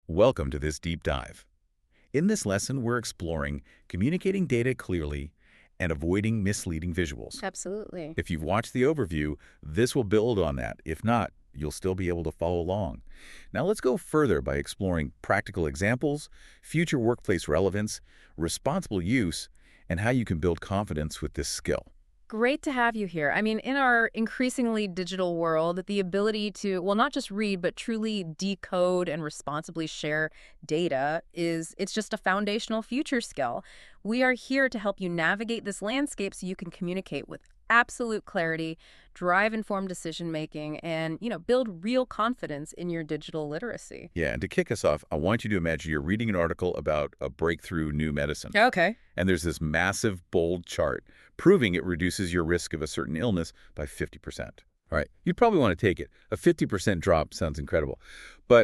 Welcome to this deep dive. In this lesson, we're exploring communicating data clearly and avoiding misleading visuals. Absolutely. If you've watched the overview, this will build on that. If not, you'll still be able to follow along. Now let's go further by exploring practical examples, future workplace relevance, responsible use, and how you can build confidence with this skill. Great to have you here. I mean, in our increasingly digital world, the ability to, well, not just read, but truly decode and responsibly share data it's just a foundational future skill. We are here to help you navigate this landscape so you can communicate with absolute clarity, drive informed decision making, and, build real confidence in your digital literacy. Yeah, and to kick us off, I want you to imagine you're reading an article about a breakthrough new medicine. Okay. And there's this massive, bold chart proving it reduces your risk of a certain illness by 50%. All right, you'd probably want to take it. A 50% drop sounds incredible. But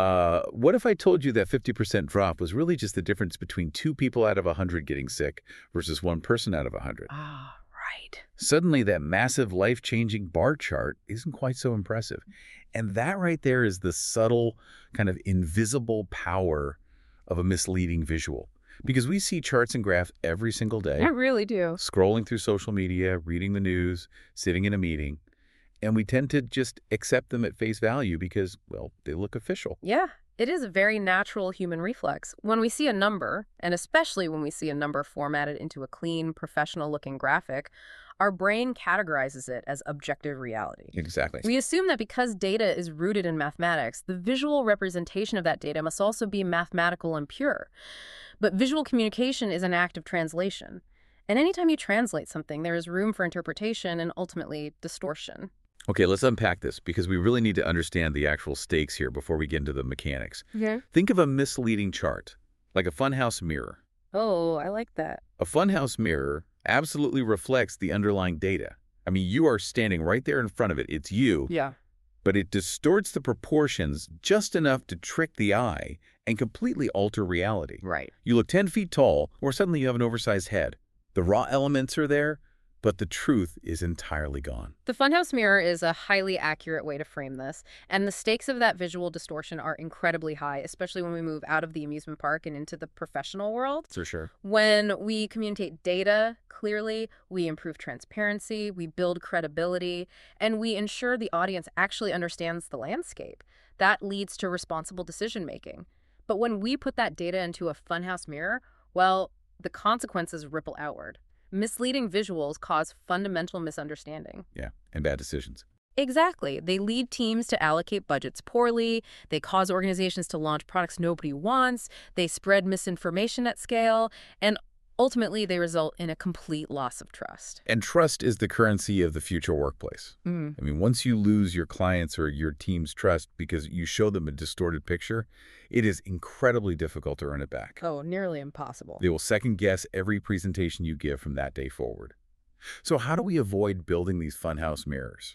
what if I told you that 50% drop was really just the difference between 2 people out of 100 getting sick versus 1 person out of 100? Ah, right. Suddenly, that massive life-changing bar chart isn't quite so impressive. And that right there is the subtle, kind of invisible power of a misleading visual. Because we see charts and graphs every single day, I really do. scrolling through social media, reading the news, sitting in a meeting, and we tend to just accept them at face value because, well, they look official. Yeah, it is a very natural human reflex. When we see a number, and especially when we see a number formatted into a clean, professional-looking graphic, our brain categorizes it as objective reality. Exactly. We assume that because data is rooted in mathematics, the visual representation of that data must also be mathematical and pure. But visual communication is an act of translation. And anytime you translate something, there is room for interpretation and ultimately distortion. Okay, let's unpack this because we really need to understand the actual stakes here before we get into the mechanics. Yeah. Think of a misleading chart, like a funhouse mirror. Oh, I like that. A funhouse mirror absolutely reflects the underlying data. I mean, you are standing right there in front of it. It's you. Yeah. But it distorts the proportions just enough to trick the eye and completely alter reality. Right. You look 10 feet tall, or suddenly you have an oversized head. The raw elements are there, but the truth is entirely gone. The funhouse mirror is a highly accurate way to frame this, and the stakes of that visual distortion are incredibly high, especially when we move out of the amusement park and into the professional world. For sure. When we communicate data clearly, we improve transparency, we build credibility, and we ensure the audience actually understands the landscape. That leads to responsible decision making. But when we put that data into a funhouse mirror, well, the consequences ripple outward. Misleading visuals cause fundamental misunderstanding. Yeah, and bad decisions. Exactly. They lead teams to allocate budgets poorly. They cause organizations to launch products nobody wants. They spread misinformation at scale. And ultimately, they result in a complete loss of trust. And trust is the currency of the future workplace. I mean, once you lose your clients' or your team's trust because you show them a distorted picture, it is incredibly difficult to earn it back. Oh, nearly impossible. They will second-guess every presentation you give from that day forward. So how do we avoid building these funhouse mirrors?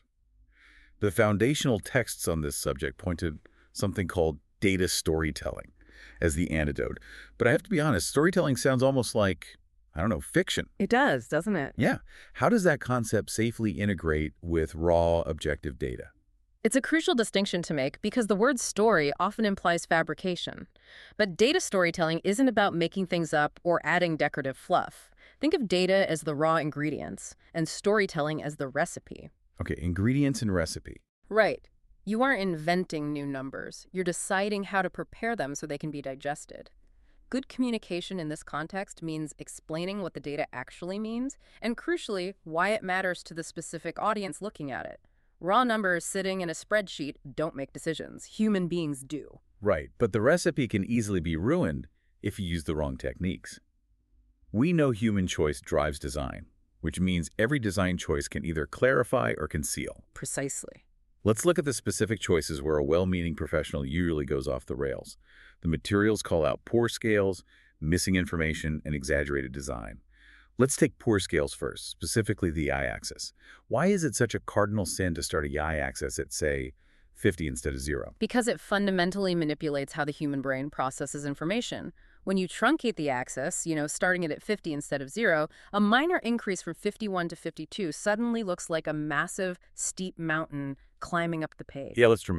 The foundational texts on this subject point to something called data storytelling as the antidote. But I have to be honest, storytelling sounds almost like, I don't know, fiction. It does, doesn't it? Yeah. How does that concept safely integrate with raw, objective data? It's a crucial distinction to make because the word story often implies fabrication. But data storytelling isn't about making things up or adding decorative fluff. Think of data as the raw ingredients and storytelling as the recipe. Okay, ingredients and recipe. Right. You aren't inventing new numbers. You're deciding how to prepare them so they can be digested. Good communication in this context means explaining what the data actually means and, crucially, why it matters to the specific audience looking at it. Raw numbers sitting in a spreadsheet don't make decisions. Human beings do. Right, but the recipe can easily be ruined if you use the wrong techniques. We know human choice drives design, which means every design choice can either clarify or conceal. Precisely. Let's look at the specific choices where a well-meaning professional usually goes off the rails. The materials call out poor scales, missing information, and exaggerated design. Let's take poor scales first, specifically the y-axis. Why is it such a cardinal sin to start a y-axis at, say, 50 instead of 0? Because it fundamentally manipulates how the human brain processes information. When you truncate the axis, starting it at 50 instead of 0, a minor increase from 51 to 52 suddenly looks like a massive, steep mountain climbing up the page. Yeah, that's dramatic.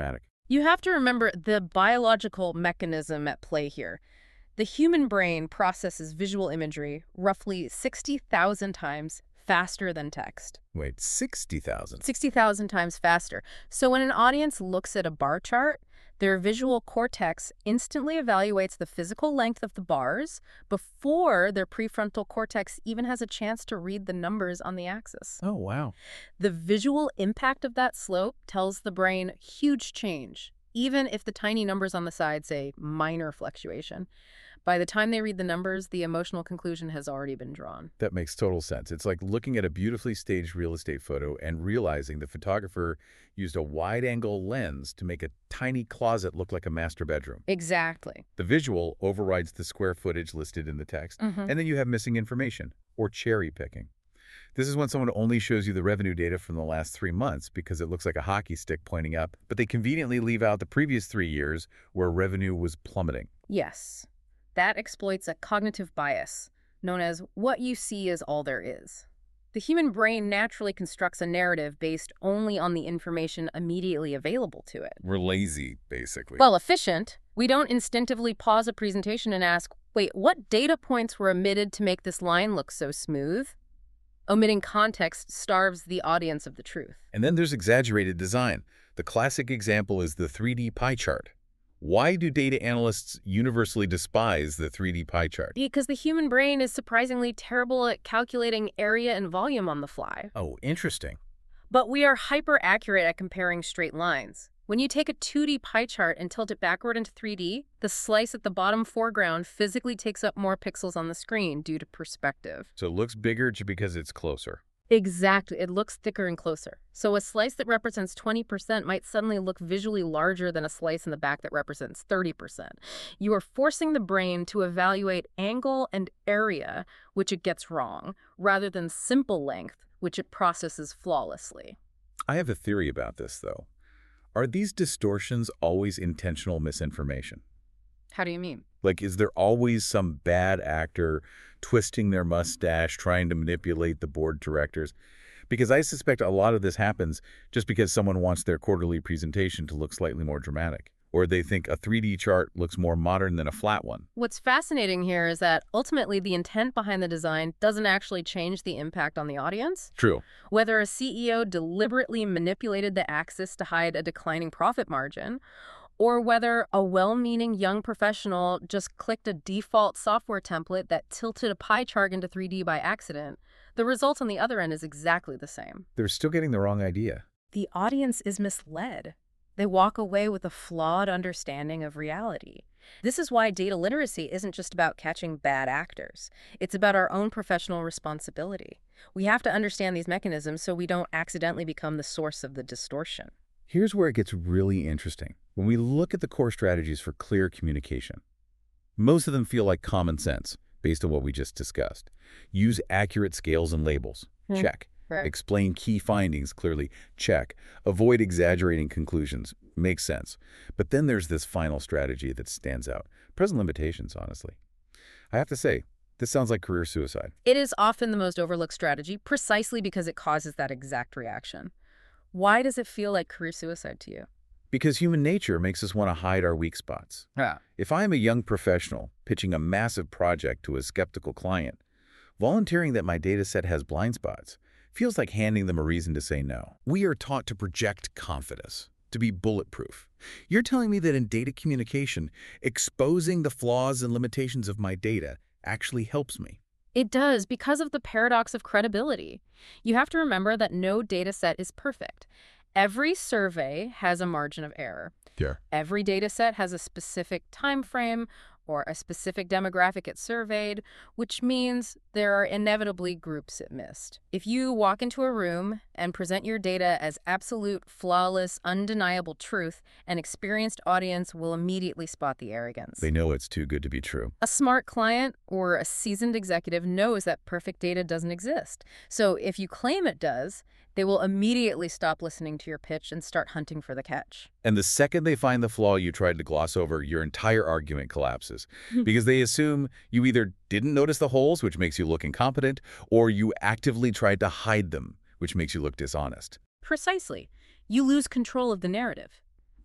You have to remember the biological mechanism at play here. The human brain processes visual imagery roughly 60,000 times faster than text. Wait, 60,000? 60,000 times faster. So when an audience looks at a bar chart, their visual cortex instantly evaluates the physical length of the bars before their prefrontal cortex even has a chance to read the numbers on the axis. Oh, wow. The visual impact of that slope tells the brain huge change, even if the tiny numbers on the side say minor fluctuation. By the time they read the numbers, the emotional conclusion has already been drawn. That makes total sense. It's like looking at a beautifully staged real estate photo and realizing the photographer used a wide-angle lens to make a tiny closet look like a master bedroom. Exactly. The visual overrides the square footage listed in the text, and then you have missing information, or cherry picking. This is when someone only shows you the revenue data from the last 3 months because it looks like a hockey stick pointing up, but they conveniently leave out the previous 3 years where revenue was plummeting. Yes. That exploits a cognitive bias, known as what you see is all there is. The human brain naturally constructs a narrative based only on the information immediately available to it. We're lazy, basically. Well, efficient. We don't instinctively pause a presentation and ask, wait, what data points were omitted to make this line look so smooth? Omitting context starves the audience of the truth. And then there's exaggerated design. The classic example is the 3D pie chart. Why do data analysts universally despise the 3D pie chart? Because the human brain is surprisingly terrible at calculating area and volume on the fly. Oh, interesting. But we are hyper-accurate at comparing straight lines. When you take a 2D pie chart and tilt it backward into 3D, the slice at the bottom foreground physically takes up more pixels on the screen due to perspective. So it looks bigger just because it's closer. Exactly. It looks thicker and closer. So a slice that represents 20% might suddenly look visually larger than a slice in the back that represents 30%. You are forcing the brain to evaluate angle and area, which it gets wrong, rather than simple length, which it processes flawlessly. I have a theory about this, though. Are these distortions always intentional misinformation? How do you mean? Like, is there always some bad actor twisting their mustache, trying to manipulate the board directors? Because I suspect a lot of this happens just because someone wants their quarterly presentation to look slightly more dramatic, or they think a 3D chart looks more modern than a flat one. What's fascinating here is that ultimately the intent behind the design doesn't actually change the impact on the audience. True. Whether a CEO deliberately manipulated the axis to hide a declining profit margin, or whether a well-meaning young professional just clicked a default software template that tilted a pie chart into 3D by accident, the result on the other end is exactly the same. They're still getting the wrong idea. The audience is misled. They walk away with a flawed understanding of reality. This is why data literacy isn't just about catching bad actors. It's about our own professional responsibility. We have to understand these mechanisms so we don't accidentally become the source of the distortion. Here's where it gets really interesting. When we look at the core strategies for clear communication, most of them feel like common sense based on what we just discussed. Use accurate scales and labels. Check. Right. Explain key findings clearly. Check. Avoid exaggerating conclusions. Makes sense. But then there's this final strategy that stands out. Present limitations, honestly. I have to say, this sounds like career suicide. It is often the most overlooked strategy precisely because it causes that exact reaction. Why does it feel like career suicide to you? Because human nature makes us want to hide our weak spots. Yeah. If I am a young professional pitching a massive project to a skeptical client, volunteering that my data set has blind spots feels like handing them a reason to say no. We are taught to project confidence, to be bulletproof. You're telling me that in data communication, exposing the flaws and limitations of my data actually helps me? It does, because of the paradox of credibility. You have to remember that no data set is perfect. Every survey has a margin of error. Yeah. Every data set has a specific time frame or a specific demographic it surveyed, which means there are inevitably groups it missed. If you walk into a room and present your data as absolute, flawless, undeniable truth, an experienced audience will immediately spot the arrogance. They know it's too good to be true. A smart client or a seasoned executive knows that perfect data doesn't exist. So if you claim it does, they will immediately stop listening to your pitch and start hunting for the catch. And the second they find the flaw you tried to gloss over, your entire argument collapses. Because they assume you either didn't notice the holes, which makes you look incompetent, or you actively tried to hide them, which makes you look dishonest. Precisely. You lose control of the narrative.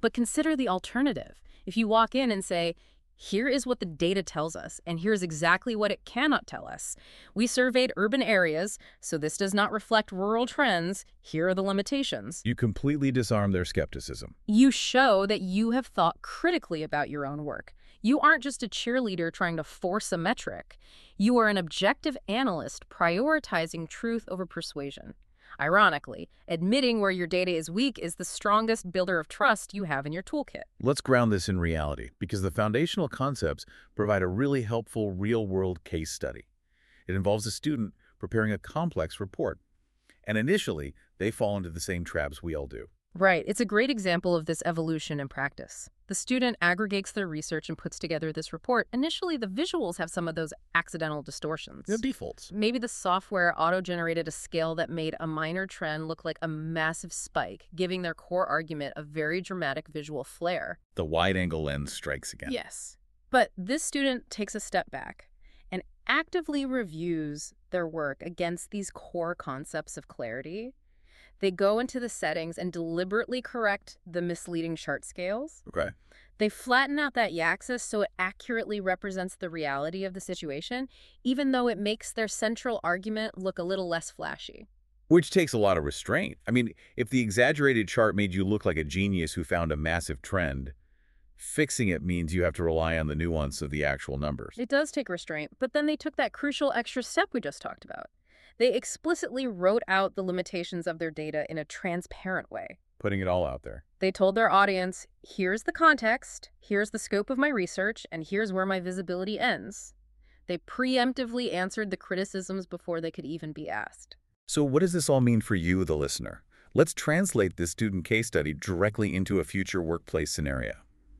But consider the alternative. If you walk in and say, here is what the data tells us, and here's exactly what it cannot tell us. We surveyed urban areas, so this does not reflect rural trends. Here are the limitations. You completely disarm their skepticism. You show that you have thought critically about your own work. You aren't just a cheerleader trying to force a metric. You are an objective analyst prioritizing truth over persuasion. Ironically, admitting where your data is weak is the strongest builder of trust you have in your toolkit. Let's ground this in reality, because the foundational concepts provide a really helpful real-world case study. It involves a student preparing a complex report. And initially, they fall into the same traps we all do. Right. It's a great example of this evolution in practice. The student aggregates their research and puts together this report. Initially, the visuals have some of those accidental distortions. The defaults. Maybe the software auto-generated a scale that made a minor trend look like a massive spike, giving their core argument a very dramatic visual flair. The wide-angle lens strikes again. Yes. But this student takes a step back and actively reviews their work against these core concepts of clarity. They go into the settings and deliberately correct the misleading chart scales. Okay. They flatten out that y-axis so it accurately represents the reality of the situation, even though it makes their central argument look a little less flashy. Which takes a lot of restraint. I mean, if the exaggerated chart made you look like a genius who found a massive trend, fixing it means you have to rely on the nuance of the actual numbers. It does take restraint, but then they took that crucial extra step we just talked about. They explicitly wrote out the limitations of their data in a transparent way. Putting it all out there. They told their audience, here's the context, here's the scope of my research, and here's where my visibility ends. They preemptively answered the criticisms before they could even be asked. So what does this all mean for you, the listener? Let's translate this student case study directly into a future workplace scenario.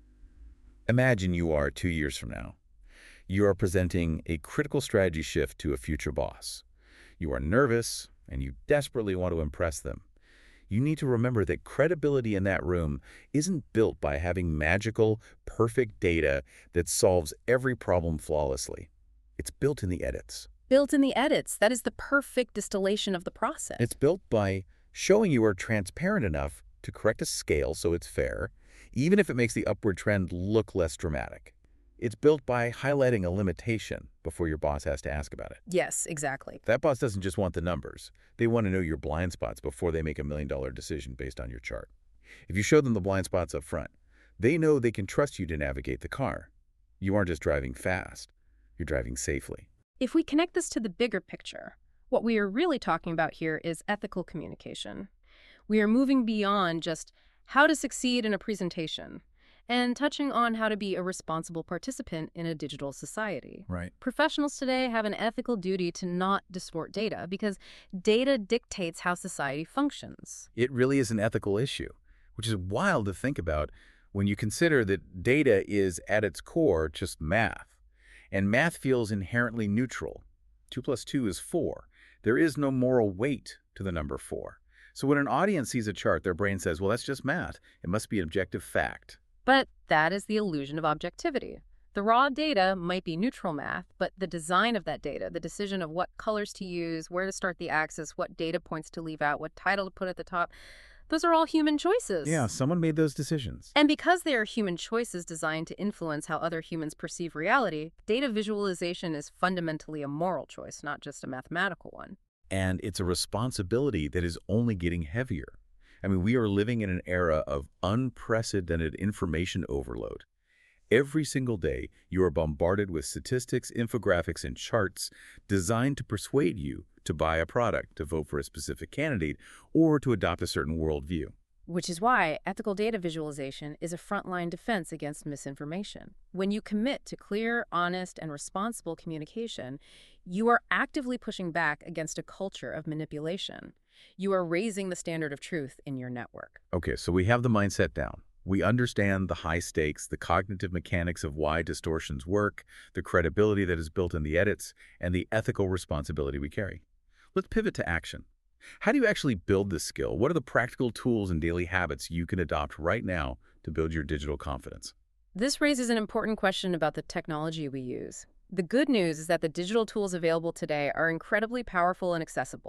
Imagine you are 2 years from now. You are presenting a critical strategy shift to a future boss. You are nervous, and you desperately want to impress them. You need to remember that credibility in that room isn't built by having magical, perfect data that solves every problem flawlessly. It's built in the edits. Built in the edits, that is the perfect distillation of the process. It's built by showing you are transparent enough to correct a scale so it's fair, even if it makes the upward trend look less dramatic. It's built by highlighting a limitation before your boss has to ask about it. Yes, exactly. That boss doesn't just want the numbers. They want to know your blind spots before they make $1 million decision based on your chart. If you show them the blind spots up front, they know they can trust you to navigate the car. You aren't just driving fast, you're driving safely. If we connect this to the bigger picture, what we are really talking about here is ethical communication. We are moving beyond just how to succeed in a presentation and touching on how to be a responsible participant in a digital society. Right. Professionals today have an ethical duty to not distort data because data dictates how society functions. It really is an ethical issue, which is wild to think about when you consider that data is at its core just math. And math feels inherently neutral. 2 + 2 is 4. There is no moral weight to the number 4. So when an audience sees a chart, their brain says, well, that's just math. It must be an objective fact. But that is the illusion of objectivity. The raw data might be neutral math, but the design of that data, the decision of what colors to use, where to start the axis, what data points to leave out, what title to put at the top, those are all human choices. Yeah, someone made those decisions. And because they are human choices designed to influence how other humans perceive reality, data visualization is fundamentally a moral choice, not just a mathematical one. And it's a responsibility that is only getting heavier. I mean, we are living in an era of unprecedented information overload. Every single day, you are bombarded with statistics, infographics, and charts designed to persuade you to buy a product, to vote for a specific candidate, or to adopt a certain worldview. Which is why ethical data visualization is a frontline defense against misinformation. When you commit to clear, honest, and responsible communication, you are actively pushing back against a culture of manipulation. You are raising the standard of truth in your network. Okay, so we have the mindset down. We understand the high stakes, the cognitive mechanics of why distortions work, the credibility that is built in the edits, and the ethical responsibility we carry. Let's pivot to action. How do you actually build this skill? What are the practical tools and daily habits you can adopt right now to build your digital confidence? This raises an important question about the technology we use. The good news is that the digital tools available today are incredibly powerful and accessible.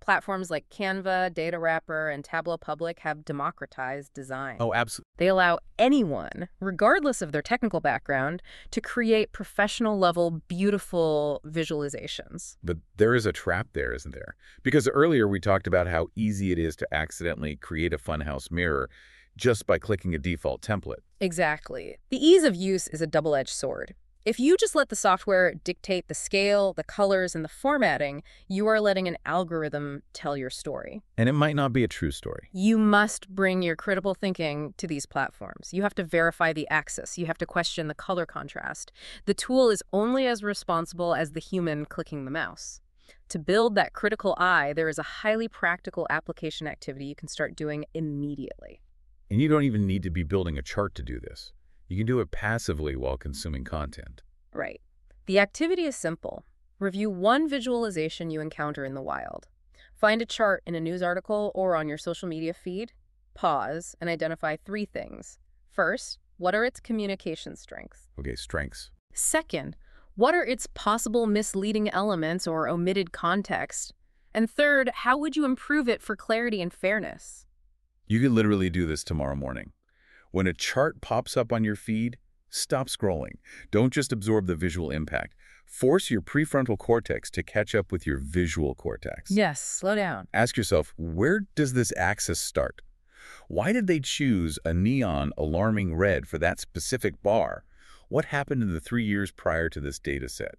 Platforms like Canva, Data Wrapper, and Tableau Public have democratized design. Oh, absolutely. They allow anyone, regardless of their technical background, to create professional-level, beautiful visualizations. But there is a trap there, isn't there? Because earlier we talked about how easy it is to accidentally create a funhouse mirror just by clicking a default template. Exactly. The ease of use is a double-edged sword. If you just let the software dictate the scale, the colors, and the formatting, you are letting an algorithm tell your story. And it might not be a true story. You must bring your critical thinking to these platforms. You have to verify the axis. You have to question the color contrast. The tool is only as responsible as the human clicking the mouse. To build that critical eye, there is a highly practical application activity you can start doing immediately. And you don't even need to be building a chart to do this. You can do it passively while consuming content. Right. The activity is simple. Review one visualization you encounter in the wild. Find a chart in a news article or on your social media feed. Pause and identify 3 things. First, what are its communication strengths? Okay, strengths. Second, what are its possible misleading elements or omitted context? And third, how would you improve it for clarity and fairness? You can literally do this tomorrow morning. When a chart pops up on your feed, stop scrolling. Don't just absorb the visual impact. Force your prefrontal cortex to catch up with your visual cortex. Yes, slow down. Ask yourself, where does this axis start? Why did they choose a neon alarming red for that specific bar? What happened in the 3 years prior to this data set?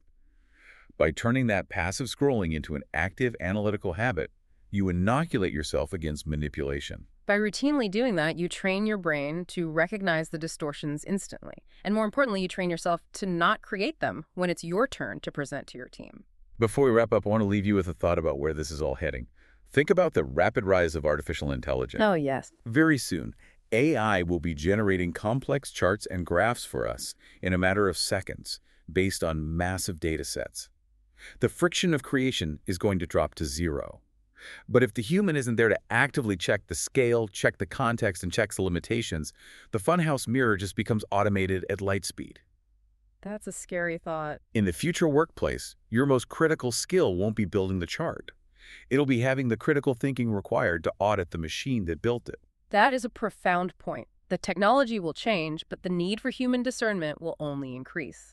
By turning that passive scrolling into an active analytical habit, you inoculate yourself against manipulation. By routinely doing that, you train your brain to recognize the distortions instantly. And more importantly, you train yourself to not create them when it's your turn to present to your team. Before we wrap up, I want to leave you with a thought about where this is all heading. Think about the rapid rise of artificial intelligence. Oh, yes. Very soon, AI will be generating complex charts and graphs for us in a matter of seconds based on massive data sets. The friction of creation is going to drop to 0. But if the human isn't there to actively check the scale, check the context, and check the limitations, the funhouse mirror just becomes automated at light speed. That's a scary thought. In the future workplace, your most critical skill won't be building the chart. It'll be having the critical thinking required to audit the machine that built it. That is a profound point. The technology will change, but the need for human discernment will only increase.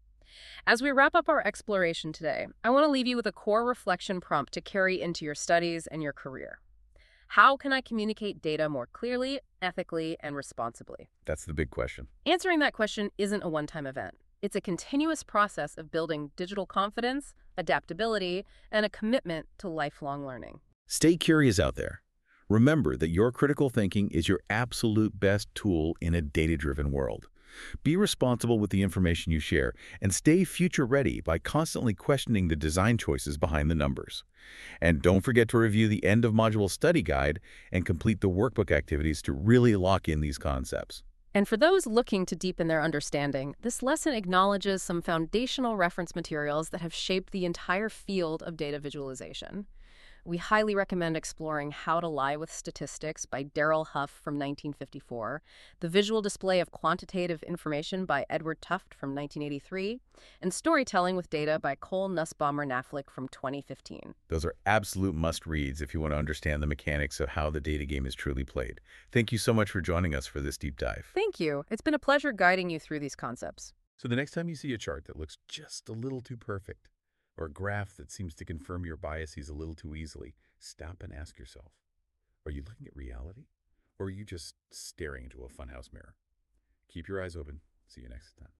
As we wrap up our exploration today, I want to leave you with a core reflection prompt to carry into your studies and your career. How can I communicate data more clearly, ethically, and responsibly? That's the big question. Answering that question isn't a one-time event. It's a continuous process of building digital confidence, adaptability, and a commitment to lifelong learning. Stay curious out there. Remember that your critical thinking is your absolute best tool in a data-driven world. Be responsible with the information you share, and stay future-ready by constantly questioning the design choices behind the numbers. And don't forget to review the end-of-module study guide and complete the workbook activities to really lock in these concepts. And for those looking to deepen their understanding, this lesson acknowledges some foundational reference materials that have shaped the entire field of data visualization. We highly recommend exploring How to Lie with Statistics by Darrell Huff from 1954, The Visual Display of Quantitative Information by Edward Tufte from 1983, and Storytelling with Data by Cole Nussbaumer-Knaflic from 2015. Those are absolute must-reads if you want to understand the mechanics of how the data game is truly played. Thank you so much for joining us for this deep dive. Thank you. It's been a pleasure guiding you through these concepts. So the next time you see a chart that looks just a little too perfect, or a graph that seems to confirm your biases a little too easily, stop and ask yourself, are you looking at reality, or are you just staring into a funhouse mirror? Keep your eyes open. See you next time.